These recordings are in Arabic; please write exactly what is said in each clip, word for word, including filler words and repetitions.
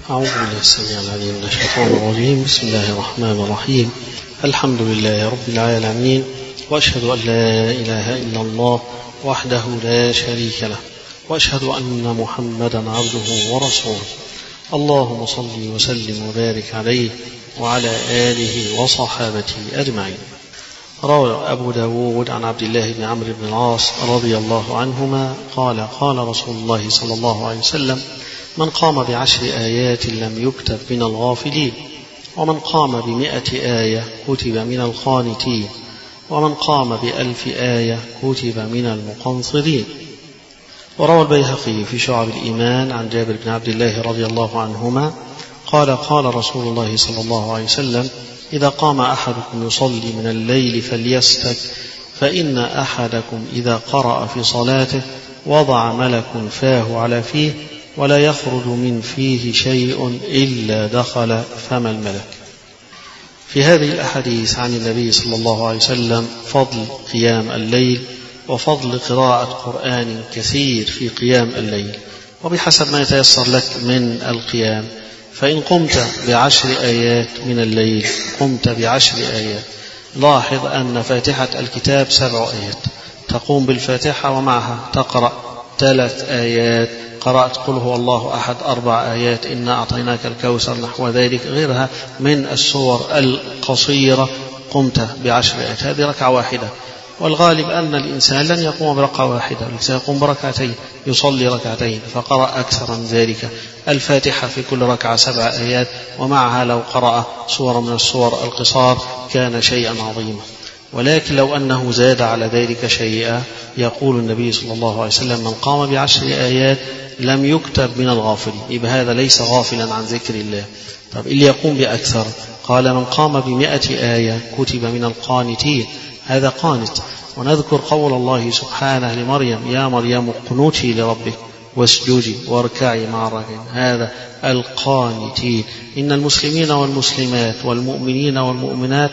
أعوذ بالله السميع العليم من الشيطان الرجيم. بسم الله الرحمن الرحيم. الحمد لله رب العالمين، وأشهد أن لا إله إلا الله وحده لا شريك له، وأشهد أن محمدا عبده ورسوله. اللهم صل وسلم وبارك عليه وعلى آله وصحابته أجمعين. روى أبو داود عن عبد الله بن عمرو بن العاص رضي الله عنهما قال قال رسول الله صلى الله عليه وسلم: من قام بعشر آيات لم يكتب من الغافلين، ومن قام بمئة آية كتب من القانتين، ومن قام بألف آية كتب من المقنطرين. وروى البيهقي في شعب الإيمان عن جابر بن عبد الله رضي الله عنهما قال قال رسول الله صلى الله عليه وسلم: إذا قام أحدكم يصلي من الليل فليستك، فإن أحدكم إذا قرأ في صلاته وضع ملك فاه على فيه، ولا يخرج من فيه شيء إلا دخل فم الملك. في هذه الأحاديث عن النبي صلى الله عليه وسلم فضل قيام الليل وفضل قراءة قرآن كثير في قيام الليل، وبحسب ما يتيسر لك من القيام. فإن قمت بعشر آيات من الليل قمت بعشر آيات. لاحظ أن فاتحة الكتاب سبع آيات، تقوم بالفاتحة ومعها تقرأ ثلاث آيات، قرأت قل هو الله أحد أربع آيات، إنا أعطيناك الكوثر، نحو ذلك، غيرها من السور القصيرة، قمت بعشر آيات. هذه ركعة واحدة، والغالب أن الإنسان لن يقوم بركعة واحدة، الإنسان يقوم بركعتين، يصلي ركعتين، فقرأ أكثر من ذلك. الفاتحة في كل ركعة سبع آيات، ومعها لو قرأ سورة من السور القصار كان شيئا عظيما. ولكن لو أنه زاد على ذلك شيئا، يقول النبي صلى الله عليه وسلم: من قام بعشر آيات لم يكتب من الغافلين. يبقى هذا ليس غافلا عن ذكر الله. طب اللي يقوم بأكثر، قال: من قام بمئة آية كتب من القانتين. هذا قانت. ونذكر قول الله سبحانه لمريم: يا مريم اقنتي لربك واسجدي واركعي مع الراكعين. هذا القانتين. إن المسلمين والمسلمات والمؤمنين والمؤمنات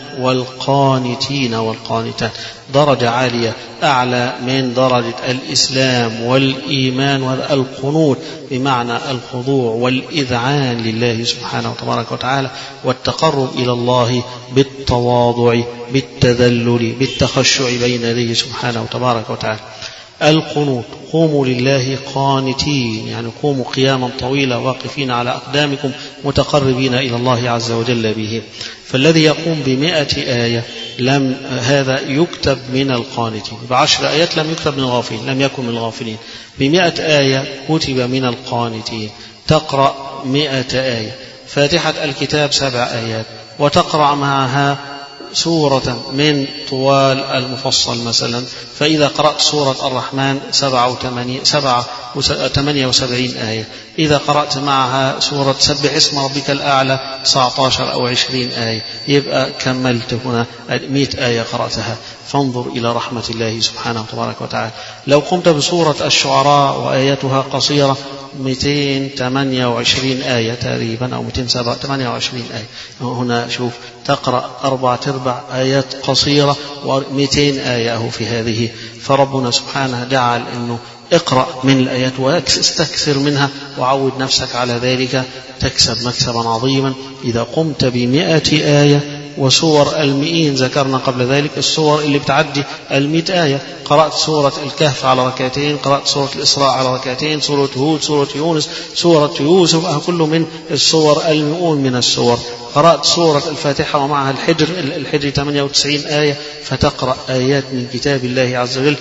والقانتين والقانتات درجة عالية أعلى من درجة الإسلام والإيمان. والقنوت بمعنى الخضوع والإذعان لله سبحانه وتبارك وتعالى، والتقرب إلى الله بالتواضع بالتذلل بالتخشع بين يديه سبحانه وتبارك وتعالى. القنوت: قوموا لله قانتين، يعني قوموا قياما طويلا واقفين على أقدامكم متقربين إلى الله عز وجل به. فالذي يقوم بمئة آية لم هذا يكتب من القانتين. بعشر آيات لم يكتب من الغافلين، لم يكن من الغافلين. بمئة آية كتب من القانتين. تقرأ مئة آية، فاتحة الكتاب سبع آيات، وتقرأ معها سورة من طوال المفصل مثلا، فإذا قرأت سورة الرحمن سبعة وثمانية سبعة وثمانية وسبعين آية، إذا قرأت معها سورة سبح اسم ربك الأعلى تسعة عشر أو عشرين آية، يبقى كملت هنا مئة آية قرأتها. فانظر إلى رحمة الله سبحانه وتبارك وتعالى. لو قمت بسورة الشعراء وآياتها قصيرة مئتين وثمانية وعشرين آية تقريبا، أو مئتين وثمانية وعشرين آية. هنا شوف تقرأ أربعة أرباع آيات قصيرة ومئتين آية في هذه. فربنا سبحانه جعل أنه اقرأ من الآيات واستكثر منها وعود نفسك على ذلك، تكسب مكسبا عظيما. إذا قمت بمئة آية وسور المئين ذكرنا قبل ذلك، السور اللي بتعدي المئة آية، قرأت سورة الكهف على ركعتين، قرأت سورة الإسراء على ركعتين، سورة هود، سورة يونس، سورة يوسف، كل من السور المئون من السور. قرأت سورة الفاتحة ومعها الحجر، الحجر ثمانية وتسعين آية، فتقرأ آيات من كتاب الله عز وجل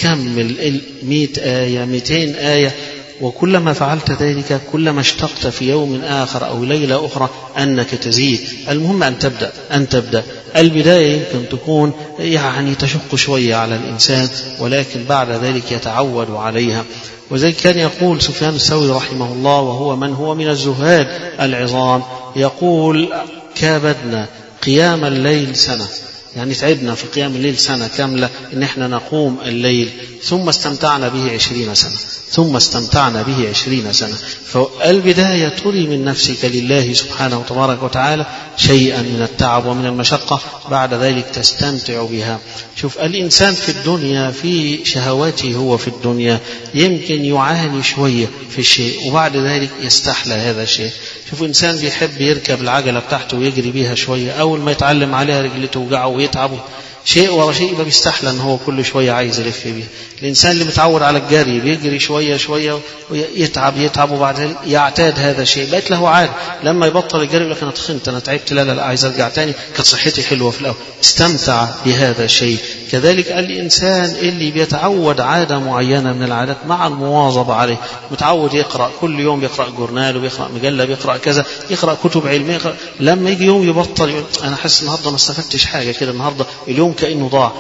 تكمل المئة آية مئتين آية. وكلما فعلت ذلك كلما اشتقت في يوم آخر أو ليلة أخرى أنك تزيد. المهم أن تبدأ أن تبدأ البداية يمكن تكون يعني تشق شوية على الإنسان، ولكن بعد ذلك يتعود عليها. وذلك كان يقول سفيان الثوري رحمه الله، وهو من هو من الزهاد العظام، يقول: كابدنا قيام الليل سنة يعني تعبنا في قيام الليل سنة كاملة إن احنا نقوم الليل، ثم استمتعنا به عشرين سنة ثم استمتعنا به عشرين سنة. فالبداية تري من نفسك لله سبحانه وتبارك وتعالى شيئا من التعب ومن المشقة، بعد ذلك تستمتع بها. شوف الإنسان في الدنيا في شهواته هو في الدنيا يمكن يعاني شوية في الشيء وبعد ذلك يستحلى هذا الشيء. شوف إنسان بيحب يركب العجلة بتاعته ويجري بيها شوية، أول ما يتعلم عليها رجله توجعه ويتعبه شيء ورا شيء يبقى بيستحلى ان هو كل شويه عايز يلف بيه. الانسان اللي متعود على الجري بيجري شويه شويه ويتعب يتعب وبعد ذلك يعتاد هذا الشيء، بقت له عاد. لما يبطل الجري يقول لك انا تخنت انا تعبت، لا لا لا عايز ارجع تاني، كانت صحتي حلوه في الاول. استمتع بهذا الشيء. كذلك الانسان اللي بيتعود عاده معينه من العادات مع المواظبه عليه، متعود يقرا كل يوم، بيقرا جورنال وبيقرا مجله بيقرا كذا، يقرا كتب علميه، يقرأ. لما يجي يوم يبطل يقول انا حاسس النهارده ما استفدتش حاجه كده، النهارده اليوم كأنه ضاع.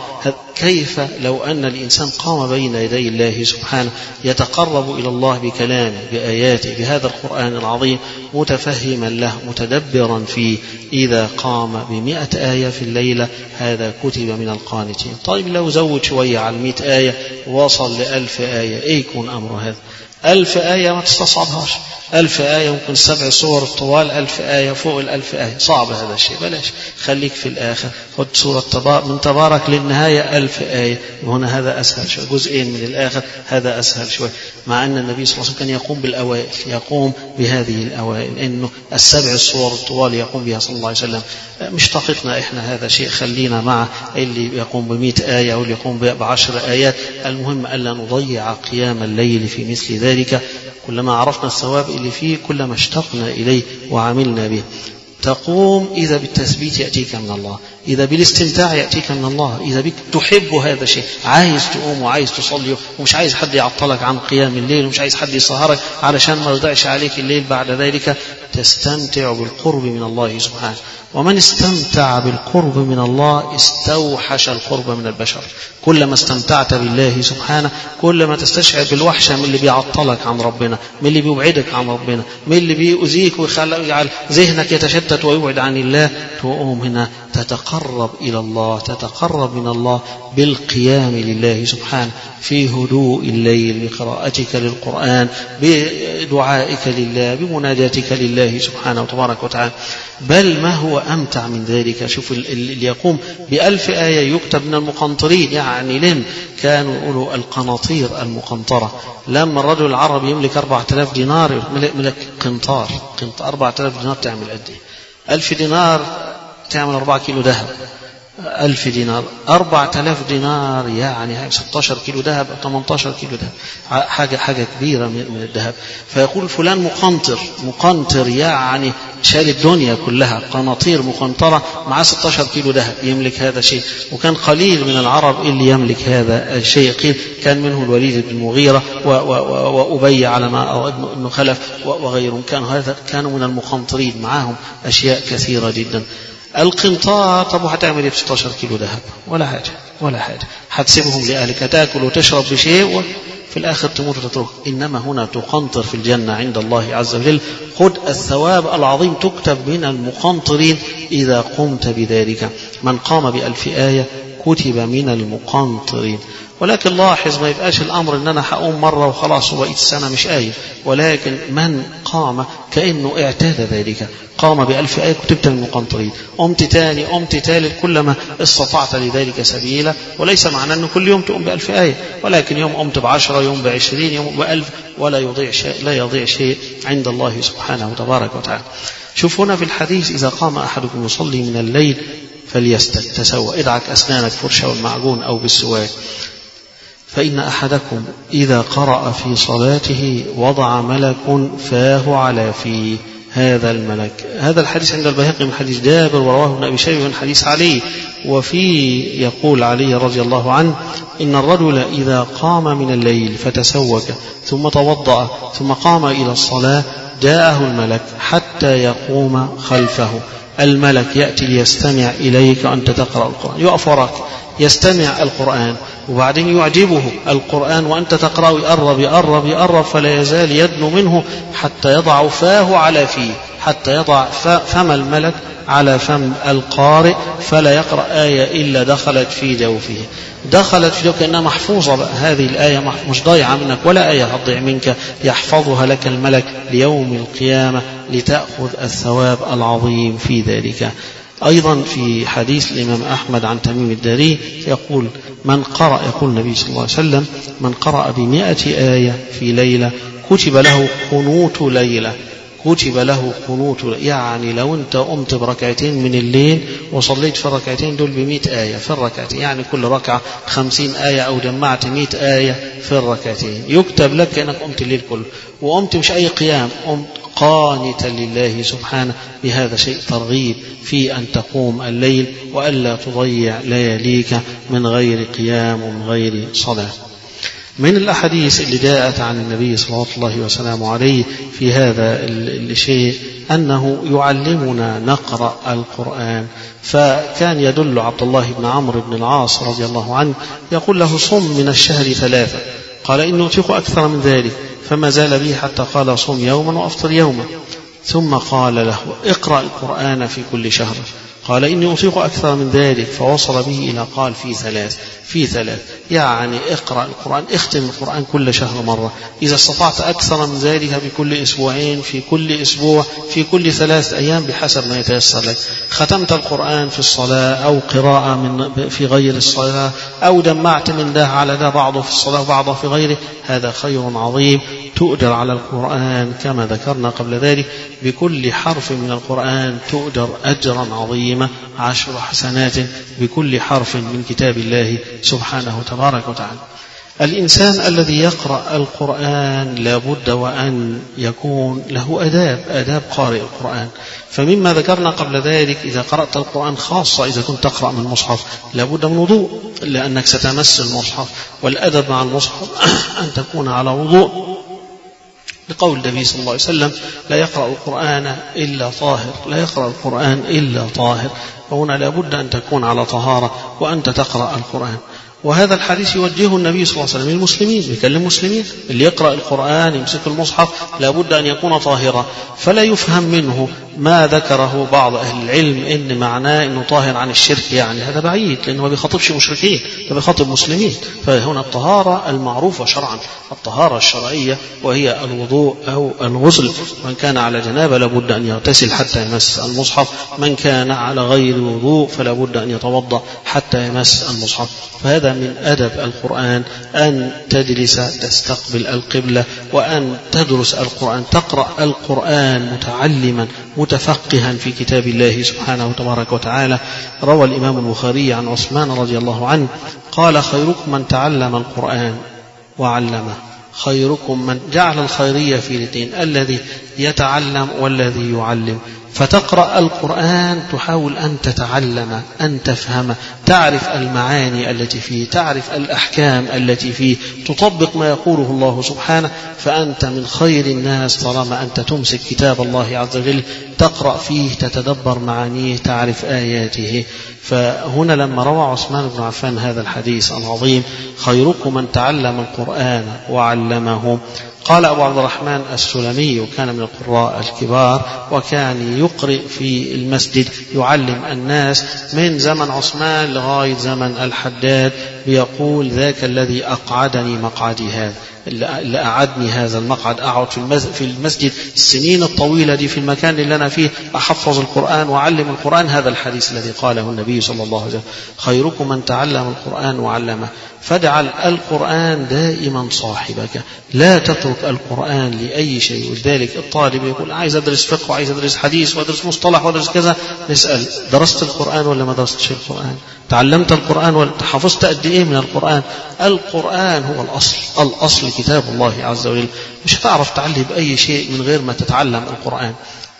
كيف لو أن الإنسان قام بين يدي الله سبحانه يتقرب إلى الله بكلامه بآياته بهذا القرآن العظيم، متفهما له متدبرا فيه. إذا قام بمئة آية في الليلة هذا كتب من القانتين. طيب لو زود شوية على المئة آية وصل لألف آية، إيه يكون أمر هذا؟ ألف آية ما تستصعبهاش، ألف آية ممكن سبع سور الطوال، ألف آية فوق الألف آية صعب هذا الشيء، بلاش، خليك في الآخر، خد سورة تبارك من تبارك للنهاية ألف آية، هنا هذا أسهل شوي، جزئين من الآخر هذا أسهل شوي. مع أن النبي صلى الله عليه وسلم كان يقوم بالأوائل، يقوم بهذه الأوائل، إنه السبع السور الطوال يقوم بها صلى الله عليه وسلم. مش طاقتنا إحنا هذا شيء، خلينا مع اللي يقوم بمئة آية واللي يقوم بعشر آيات. المهم ألا نضيع قيام الليل في مثل ذلك. كلما عرفنا الثواب اللي فيه كلما اشتقنا إليه وعملنا به. تقوم إذا بالتثبيت يأتيك من الله، إذا بالاستمتاع يأتيك من الله، إذا بك تحب هذا الشيء، عايز تقوم وعايز تصلي ومش عايز حد يعطلك عن قيام الليل ومش عايز حد يسهرك علشان ما يضيعش عليك الليل، بعد ذلك تستمتع بالقرب من الله سبحانه. ومن استمتع بالقرب من الله استوحش القرب من البشر. كلما استمتعت بالله سبحانه كلما تستشعر بالوحشة من اللي بيعطلك عن ربنا، من اللي بيبعدك عن ربنا، من اللي بيؤذيك ويجعل ذهنك يتشتت ويبعد عن الله. تقوم هنا تتقرب إلى الله، تتقرب من الله بالقيام لله سبحانه في هدوء الليل، بقراءتك للقرآن، بدعائك لله، بمناجاتك لله سبحانه وتبارك وتعالى. بل ما هو أمتع من ذلك، شوف اللي يقوم بألف آية يكتب من المقنطرين، يعني لم كانوا يقولوا القناطير المقنطرة. لما الرجل العربي يملك أربعة آلاف دينار ملك قنطار، أربعة آلاف دينار تعمل قد إيه؟ ألف دينار تعمل أربعة كيلو ذهب. ألف دينار أربعة آلاف دينار يعني ستة عشر كيلو ذهب، ثمانية عشر كيلو ذهب، حاجة حاجة كبيرة من الذهب. فيقول فلان مقنطر، مقنطر يعني شال الدنيا كلها، قناطير مقنطرة مع ستة عشر كيلو ذهب يملك هذا الشيء. وكان قليل من العرب اللي يملك هذا الشيء، قيل كان منه الوليد بن المغيرة وأبي على ما ابن خلف وغيرهم، كانوا هذا كانوا من المقنطرين، معهم أشياء كثيرة جدا. القنطار طب هتعمل ايه ب ستة عشر كيلو ذهب؟ ولا حاجة ولا حاجة، هتسيبهم لأهلك، هتاكل وتشرب بشيء وفي الآخر تموت وتترك. إنما هنا تقنطر في الجنة عند الله عز وجل. خذ الثواب العظيم تكتب من المقنطرين إذا قمت بذلك. من قام بألف آية كتب من المقنطرين. ولكن لاحظ ما يبقاش الأمر إن أنا هقوم مرة وخلاص وبقيت السنة مش آية، ولكن من قام كأنه اعتاد ذلك، قام بألف آية كتبت من المقنطرين، قمت تاني قمت تالت كلما استطعت لذلك سبيلا. وليس معنى أنه كل يوم تقوم بألف آية، ولكن يوم قمت بعشرة، يوم بعشرين، يوم بألف، ولا يضيع شيء، لا يضيع شيء عند الله سبحانه وتبارك وتعالى. شوف هنا في الحديث إذا قام أحدكم يصلي من الليل فليستك، تسوى، ادعك أسنانك فرشة والمعجون أو بالسواك، فإن أحدكم إذا قرأ في صلاته وضع ملك فاه على فيه. هذا الملك، هذا الحديث عند البيهقي من حديث جابر، ورواه ابن أبي شيبة من حديث علي. وفي يقول علي رضي الله عنه إن الرجل إذا قام من الليل فتسوك ثم توضأ ثم قام إلى الصلاة جاءه الملك حتى يقوم خلفه. الملك يأتي ليستمع إليك أنت تقرأ القرآن، يقف وراك يستمع القرآن، وبعدين يعجبه القرآن وأنت تقرأ، يقرب يقرب يقرب فلا يزال يدنو منه حتى يضع فاه على فيه، حتى يضع فم الملك على فم القارئ فلا يقرأ آية إلا دخلت في جوفه، دخلت في جوفه كأنها محفوظة بقى. هذه الآية مش ضايعة منك ولا آية هتضيع منك، يحفظها لك الملك ليوم القيامة لتأخذ الثواب العظيم في ذلك. أيضا في حديث الإمام أحمد عن تميم الداري يقول من قرأ، يقول النبي صلى الله عليه وسلم من قرأ بمئة آية في ليلة كتب له قنوت ليلة، كتب له قنوت ليلة. يعني لو أنت قمت بركعتين من الليل وصليت في الركعتين دول بمئة آية في الركعتين، يعني كل ركعة خمسين آية أو جمعت مئة آية في الركعتين، يكتب لك كأنك قمت الليل كله، وقمت مش أي قيام، قمت قانتا لله سبحانه. بهذا شيء ترغيب في أن تقوم الليل وألا تضيع لياليك من غير قيام ومن غير صلاة. من الأحاديث اللي جاءت عن النبي صلى الله وسلم عليه في هذا الشيء أنه يعلمنا نقرأ القرآن، فكان يدل عبد الله بن عمرو بن العاص رضي الله عنه يقول له صم من الشهر ثلاثة، قال إني أطيق أكثر من ذلك، فما زال به حتى قال صم يوما وأفطر يوما، ثم قال له اقرأ القرآن في كل شهر، قال إني أطيق أكثر من ذلك، فوصل به إلى قال في ثلاث في ثلاث يعني اقرأ القرآن، اختم القرآن كل شهر مرة، إذا استطعت أكثر من ذلك بكل أسبوعين، في كل أسبوع، في كل ثلاث أيام بحسب ما يتيسر لك. ختمت القرآن في الصلاة أو قراءة من في غير الصلاة أو جمعت من ده على ده بعضه في الصلاة وبعضه في غيره، هذا خير عظيم، تؤجر على القرآن كما ذكرنا قبل ذلك، بكل حرف من القرآن تؤجر أجرا عظيما عشر حسنات بكل حرف من كتاب الله سبحانه تبارك وتعالى. الإنسان الذي يقرأ القرآن لابد وأن يكون له أداب أداب قارئ القرآن. فمما ذكرنا قبل ذلك إذا قرأت القرآن خاصة إذا كنت تقرأ من المصحف لابد من وضوء، لأنك ستمس المصحف، والأدب مع المصحف أن تكون على وضوء، لقول النبي صلى الله عليه وسلم لا يقرأ القرآن إلا طاهر، لا يقرأ القرآن إلا طاهر، فهنا لابد أن تكون على طهارة وأنت تقرأ القرآن. وهذا الحديث يوجهه النبي صلى الله عليه وسلم للمسلمين، بيكلم المسلمين اللي يقرأ القرآن يمسك المصحف لابد أن يكون طاهرا، فلا يفهم منه ما ذكره بعض أهل العلم إن معناه إنه طاهر عن الشرك، يعني هذا بعيد لأنه ما بيخاطبش مشركين، ده بيخاطب مسلمين. فهنا الطهارة المعروفة شرعا، الطهارة الشرعية وهي الوضوء أو الغسل، من كان على جنابة لابد أن يغتسل حتى يمس المصحف، من كان على غير وضوء فلا بد أن يتوضأ حتى يمس المصحف. فهذا من أدب القرآن أن تجلس تستقبل القبلة وأن تدرس القرآن، تقرأ القرآن متعلما متفقها في كتاب الله سبحانه تبارك وتعالى. روى الإمام البخاري عن عثمان رضي الله عنه قال خيركم من تعلم القرآن وعلمه، خيركم من جعل الخيرية في الاثنين، الذي يتعلم والذي يعلم. فتقرأ القرآن تحاول أن تتعلم أن تفهم، تعرف المعاني التي فيه، تعرف الأحكام التي فيه، تطبق ما يقوله الله سبحانه، فأنت من خير الناس طالما أنت تمسك كتاب الله عز وجل، تقرأ فيه، تتدبر معانيه، تعرف آياته. فهنا لما روى عثمان بن عفان هذا الحديث العظيم خيركم من تعلم القرآن وعلمه، قال أبو عبد الرحمن السلمي وكان من القراء الكبار وكان يقرئ في المسجد يعلم الناس من زمن عثمان لغاية زمن الحداد، بيقول ذاك الذي أقعدني مقعدي هذا، اللي أعدني هذا المقعد، أقعد في المسجد السنين الطويلة دي في المكان اللي أنا فيه أحفظ القرآن وأعلم القرآن، هذا الحديث الذي قاله النبي صلى الله عليه وسلم خيركم من تعلم القرآن وعلمه. فاجعل القرآن دائما صاحبك، لا تترك القرآن لأي شيء. ولذلك الطالب يقول عايز أدرس فقه وعايز أدرس حديث وأدرس مصطلح وأدرس كذا، نسأل درست القرآن ولا ما درستش القرآن؟ تعلمت القرآن ولا حفظت قد إيه من القرآن؟ القرآن هو الأصل، الأصل كتاب الله عز وجل، مش هتعرف تعلم بأي شيء من غير ما تتعلم القرآن.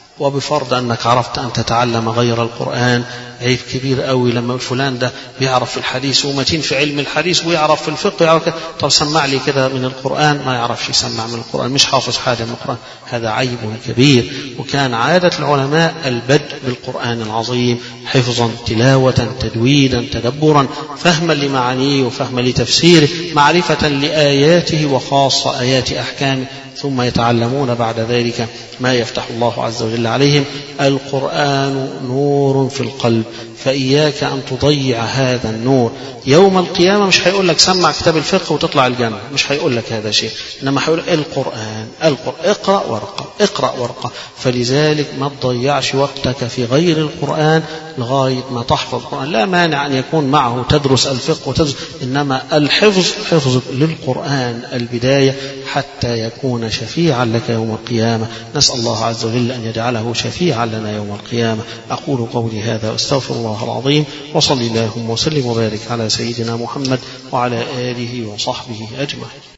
وبفرض أنك عرفت أن تتعلم غير القرآن عيب كبير قوي لما فلان ده بيعرف في الحديث ومتين في علم الحديث ويعرف في الفقه يعرف كده، طب سمع لي كده من القرآن، ما يعرفش يسمع من القرآن، مش حافظ حاجة من القرآن، هذا عيب كبير. وكان عادة العلماء البدء بالقرآن العظيم حفظا تلاوة تدويدا تدبرا فهما لمعانيه وفهما لتفسيره معرفة لآياته وخاصة آيات أحكامه ثم يتعلمون بعد ذلك ما يفتح الله عز وجل عليهم. القرآن نور في القلب فإياك أن تضيع هذا النور. يوم القيامة مش هيقول لك سمع كتاب الفقه وتطلع الجنة، مش هيقول لك هذا شيء، إنما هيقول القرآن القرآن اقرأ ورقة اقرأ ورقة. فلذلك ما تضيعش وقتك في غير القرآن لغاية ما تحفظ القرآن. لا مانع أن يكون معه تدرس الفقه وتدرس، إنما الحفظ حفظ للقرآن البداية حتى يكون شفيعا لك يوم القيامة. نسأل الله عز وجل أن يجعله شفيعا لنا يوم القيامة. أقول قولي هذا واستغفر الله العظيم، وصلي اللهم وسلم وبارك على سيدنا محمد وعلى آله وصحبه أجمعين.